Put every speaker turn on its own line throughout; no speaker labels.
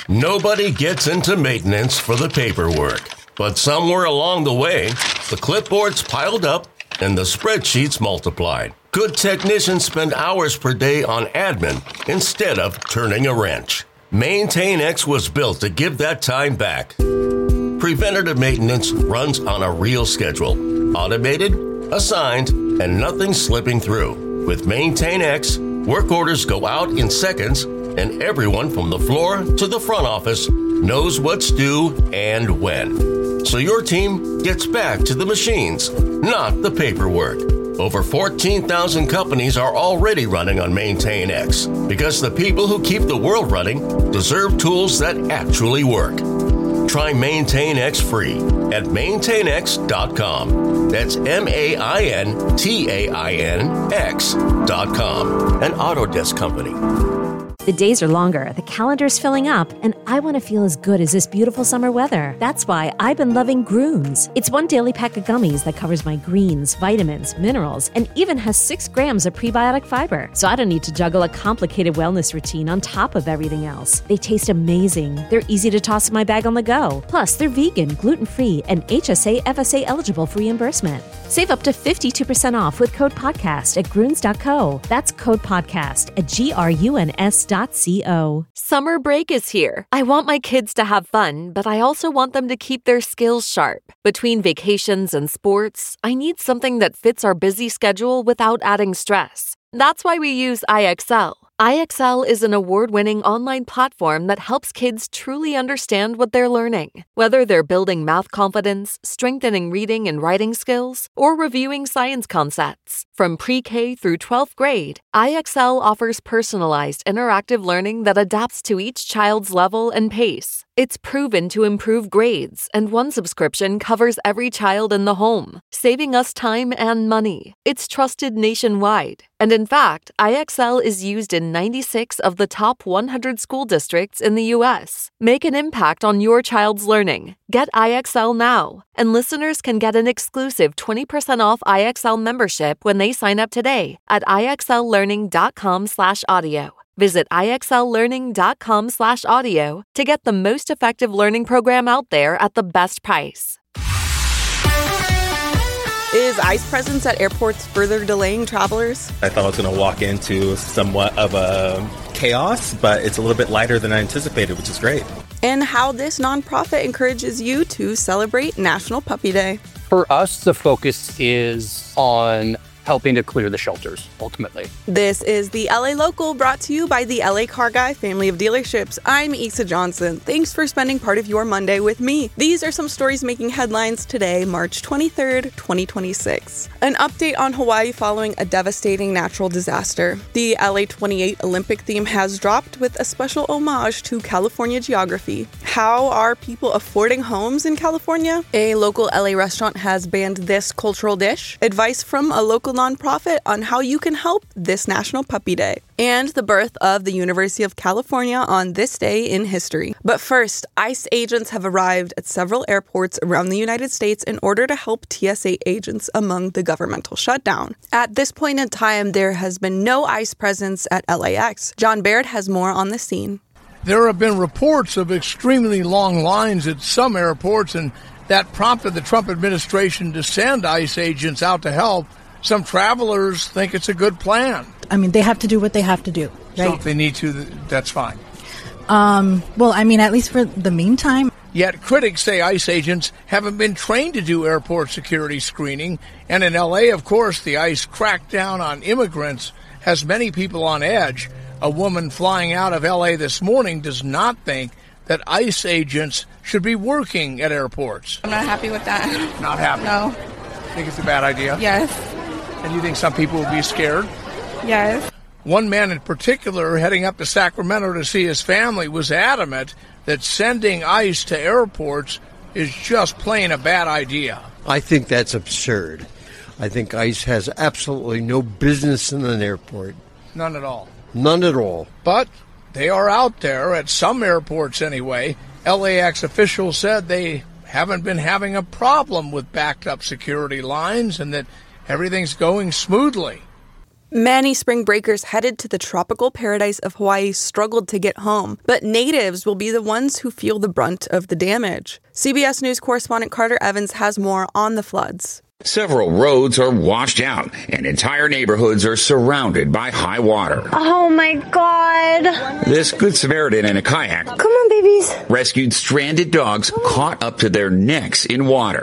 Nobody gets into maintenance for the paperwork. But somewhere along the way, the clipboards piled up and the spreadsheets multiplied. Good technicians spend hours per day on admin instead of turning a wrench. MaintainX was built to give that time back. Preventative maintenance runs on a real schedule. Automated, assigned, and nothing slipping through. With MaintainX, work orders go out in seconds, and everyone from the floor to the front office knows what's due and when. So your team gets back to the machines, not the paperwork. Over 14,000 companies are already running on MaintainX because the people who keep the world running deserve tools that actually work. Try MaintainX free at maintainx.com. That's MaintainX.com. An Autodesk company.
The days are longer, the calendar's filling up, and I want to feel as good as this beautiful summer weather. That's why I've been loving Grooms. It's one daily pack of gummies that covers my greens, vitamins, minerals, and even has 6 grams of prebiotic fiber. So I don't need to juggle a complicated wellness routine on top of everything else. They taste amazing. They're easy to toss in my bag on the go. Plus, they're vegan, gluten-free, and HSA, FSA eligible for reimbursement. Save up to 52% off with code podcast at Grooms.co. That's code podcast at GRUNS.co.
Summer break is here. I want my kids to have fun, but I also want them to keep their skills sharp. Between vacations and sports, I need something that fits our busy schedule without adding stress. That's why we use IXL. IXL is an award-winning online platform that helps kids truly understand what they're learning. Whether they're building math confidence, strengthening reading and writing skills, or reviewing science concepts. From pre-K through 12th grade, IXL offers personalized interactive learning that adapts to each child's level and pace. It's proven to improve grades, and one subscription covers every child in the home, saving us time and money. It's trusted nationwide. And in fact, IXL is used in 96 of the top 100 school districts in the U.S. Make an impact on your child's learning. Get IXL now, and listeners can get an exclusive 20% off IXL membership when they sign up today at IXLlearning.com/audio. Visit IXLlearning.com/audio to get the most effective learning program out there at the best price.
Is ICE presence at airports further delaying travelers?
I thought I was going to walk into somewhat of a chaos, but it's a little bit lighter than I anticipated, which is great.
And how this nonprofit encourages you to celebrate National Puppy Day.
For us, the focus is on helping to clear the shelters, ultimately.
This is the LA Local, brought to you by the LA Car Guy family of dealerships. I'm Isa Johnson. Thanks for spending part of your Monday with me. These are some stories making headlines today, March 23rd, 2026. An update on Hawaii following a devastating natural disaster. The LA 28 Olympic theme has dropped with a special homage to California geography. How are people affording homes in California? A local LA restaurant has banned this cultural dish. Advice from a local nonprofit on how you can help this National Puppy Day. And the birth of the University of California on this day in history. But first, ICE agents have arrived at several airports around the United States in order to help TSA agents among the governmental shutdown. At this point in time, there has been no ICE presence at LAX. John Baird has more on the scene.
There have been reports of extremely long lines at some airports, and that prompted the Trump administration to send ICE agents out to help. Some travelers think it's a good plan.
I mean, they have to do what they have to do, right?
So if they need to, that's fine.
Well, I mean, at least for the meantime.
Yet critics say ICE agents haven't been trained to do airport security screening. And in L.A., of course, the ICE crackdown on immigrants has many people on edge. A woman flying out of L.A. this morning does not think that ICE agents should be working at airports.
I'm not happy with that.
Not happy?
No.
Think it's a bad idea?
Yes.
And you think some people will be scared?
Yes.
One man in particular, heading up to Sacramento to see his family, was adamant that sending ICE to airports is just plain a bad idea.
I think that's absurd. I think ICE has absolutely no business in an airport.
None at all.
None at all.
But they are out there at some airports anyway. LAX officials said they haven't been having a problem with backed up security lines and that everything's going smoothly.
Many spring breakers headed to the tropical paradise of Hawaii struggled to get home, but natives will be the ones who feel the brunt of the damage. CBS News correspondent Carter Evans has more on the floods.
Several roads are washed out, and entire neighborhoods are surrounded by high water.
Oh my God.
This Good Samaritan in a kayak,
Come on, babies,
rescued stranded dogs caught up to their necks in water.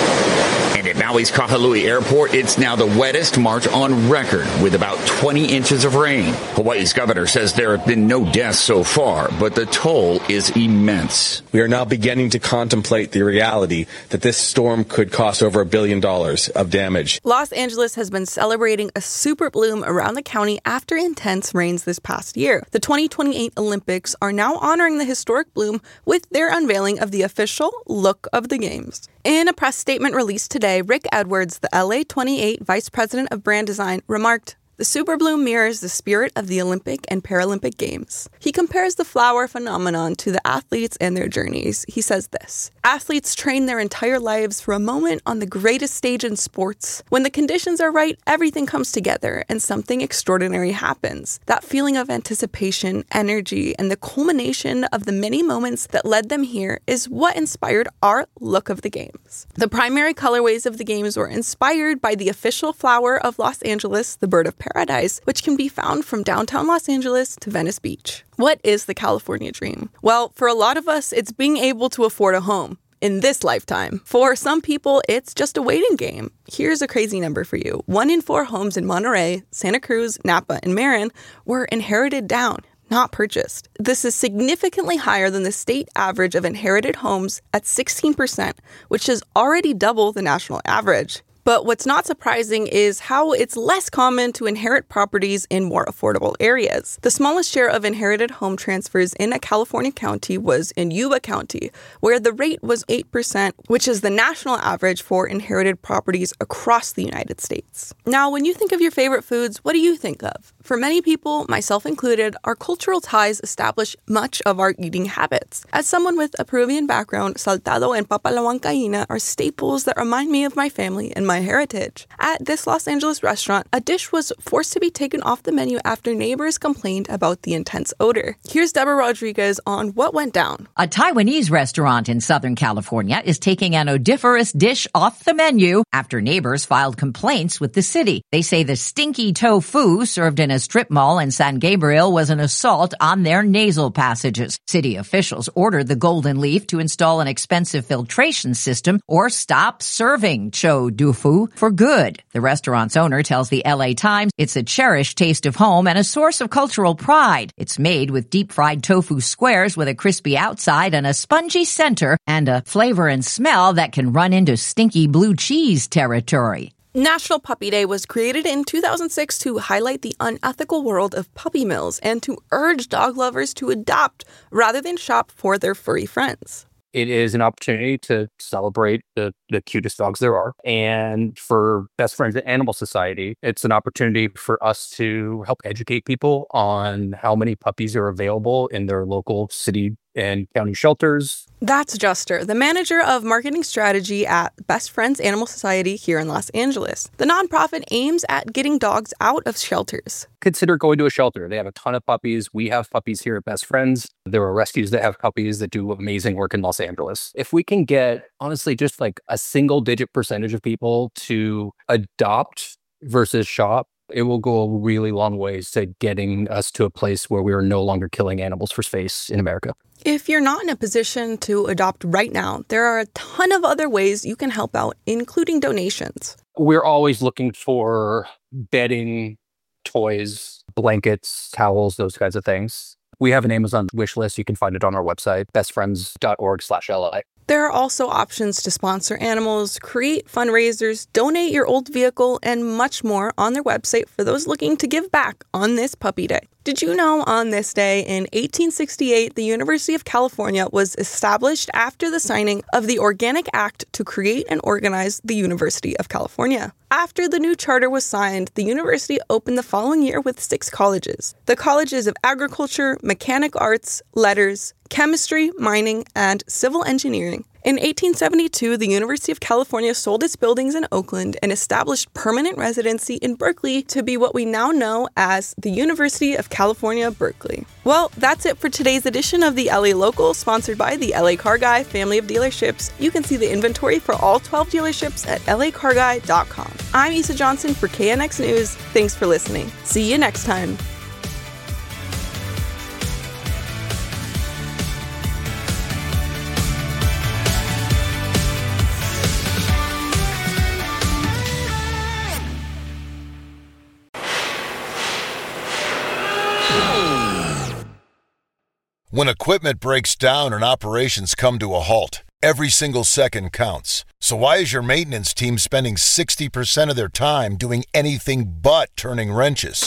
And at Maui's Kahului Airport, it's now the wettest March on record, with about 20 inches of rain. Hawaii's governor says there have been no deaths so far, but the toll is immense.
We are now beginning to contemplate the reality that this storm could cost over $1 billion of damage.
Los Angeles has been celebrating a super bloom around the county after intense rains this past year. The 2028 Olympics are now honoring the historic bloom with their unveiling of the official look of the games. In a press statement released today, Rick Edwards, the LA28 Vice President of Brand Design, remarked, "The super bloom mirrors the spirit of the Olympic and Paralympic Games." He compares the flower phenomenon to the athletes and their journeys. He says this, "Athletes train their entire lives for a moment on the greatest stage in sports. When the conditions are right, everything comes together and something extraordinary happens. That feeling of anticipation, energy, and the culmination of the many moments that led them here is what inspired our look of the games." The primary colorways of the games were inspired by the official flower of Los Angeles, the bird of paradise, which can be found from downtown Los Angeles to Venice Beach. What is the California dream? Well, for a lot of us, it's being able to afford a home in this lifetime. For some people, it's just a waiting game. Here's a crazy number for you. 1 in 4 homes in Monterey, Santa Cruz, Napa, and Marin were inherited down, not purchased. This is significantly higher than the state average of inherited homes at 16%, which is already double the national average. But what's not surprising is how it's less common to inherit properties in more affordable areas. The smallest share of inherited home transfers in a California county was in Yuba County, where the rate was 8%, which is the national average for inherited properties across the United States. Now, when you think of your favorite foods, what do you think of? For many people, myself included, our cultural ties establish much of our eating habits. As someone with a Peruvian background, saltado and papa a la huancaína are staples that remind me of my family and my heritage. At this Los Angeles restaurant, a dish was forced to be taken off the menu after neighbors complained about the intense odor. Here's Deborah Rodriguez on what went down.
A Taiwanese restaurant in Southern California is taking an odoriferous dish off the menu after neighbors filed complaints with the city. They say the stinky tofu served in a strip mall in San Gabriel was an assault on their nasal passages. City officials ordered the Golden Leaf to install an expensive filtration system or stop serving cho tofu for good. The restaurant's owner tells the LA Times it's a cherished taste of home and a source of cultural pride. It's made with deep-fried tofu squares with a crispy outside and a spongy center and a flavor and smell that can run into stinky blue cheese territory.
National Puppy Day was created in 2006 to highlight the unethical world of puppy mills and to urge dog lovers to adopt rather than shop for their furry friends.
It is an opportunity to celebrate the cutest dogs there are. And for Best Friends Animal Society, it's an opportunity for us to help educate people on how many puppies are available in their local city and county shelters.
That's Juster, the manager of marketing strategy at Best Friends Animal Society here in Los Angeles. The nonprofit aims at getting dogs out of shelters.
Consider going to a shelter. They have a ton of puppies. We have puppies here at Best Friends. There are rescues that have puppies that do amazing work in Los Angeles. If we can get, honestly, just like a single-digit percentage of people to adopt versus shop, it will go a really long ways to getting us to a place where we are no longer killing animals for space in America.
If you're not in a position to adopt right now, there are a ton of other ways you can help out, including donations.
We're always looking for bedding, toys, blankets, towels, those kinds of things. We have an Amazon wish list. You can find it on our website, bestfriends.org/LA.
There are also options to sponsor animals, create fundraisers, donate your old vehicle, and much more on their website for those looking to give back on this Puppy Day. Did you know on this day in 1868, the University of California was established after the signing of the Organic Act to create and organize the University of California? After the new charter was signed, the university opened the following year with 6 colleges. The colleges of Agriculture, Mechanic Arts, Letters, Chemistry, Mining, and Civil Engineering. In 1872, the University of California sold its buildings in Oakland and established permanent residency in Berkeley to be what we now know as the University of California, Berkeley. Well, that's it for today's edition of the LA Local, sponsored by the LA Car Guy family of dealerships. You can see the inventory for all 12 dealerships at lacarguy.com. I'm Issa Johnson for KNX News. Thanks for listening. See you next time.
When equipment breaks down and operations come to a halt, every single second counts. So why is your maintenance team spending 60% of their time doing anything but turning wrenches?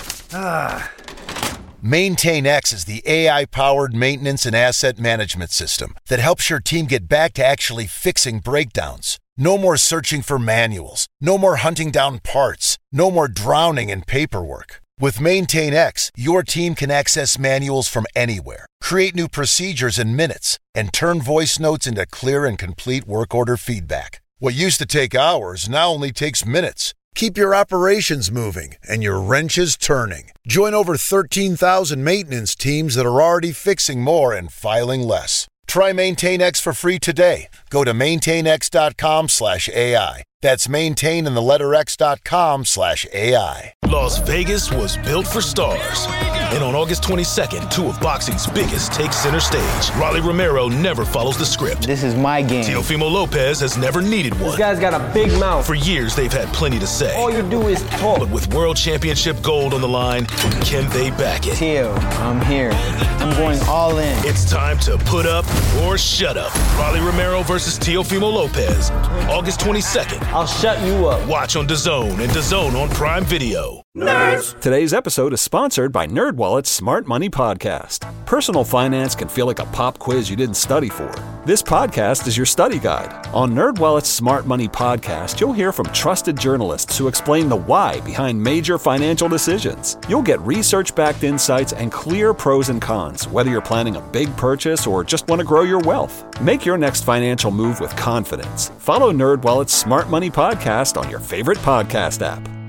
MaintainX is the AI-powered maintenance and asset management system that helps your team get back to actually fixing breakdowns. No more searching for manuals. No more hunting down parts. No more drowning in paperwork. With MaintainX, your team can access manuals from anywhere, create new procedures in minutes, and turn voice notes into clear and complete work order feedback. What used to take hours now only takes minutes. Keep your operations moving and your wrenches turning. Join over 13,000 maintenance teams that are already fixing more and filing less. Try MaintainX for free today. Go to maintainx.com/AI. That's maintain and the letter x.com/AI.
Las Vegas was built for stars. And on August 22nd, two of boxing's biggest take center stage. Rolly Romero never follows the script.
This is my game.
Teofimo Lopez has never needed one.
This guy's got a big mouth.
For years, they've had plenty to say.
All you do is talk.
But with World Championship gold on the line, can they back it?
Teo, I'm here. I'm going all in.
It's time to put up or shut up. Rolly Romero versus Teofimo Lopez. August 22nd.
I'll shut you up.
Watch on DAZN and DAZN on Prime Video.
Nerds! Today's episode is sponsored by NerdWallet's Smart Money Podcast. Personal finance can feel like a pop quiz you didn't study for. This podcast is your study guide. On NerdWallet's Smart Money Podcast, you'll hear from trusted journalists who explain the why behind major financial decisions. You'll get research-backed insights and clear pros and cons, whether you're planning a big purchase or just want to grow your wealth. Make your next financial move with confidence. Follow NerdWallet's Smart Money Podcast on your favorite podcast app.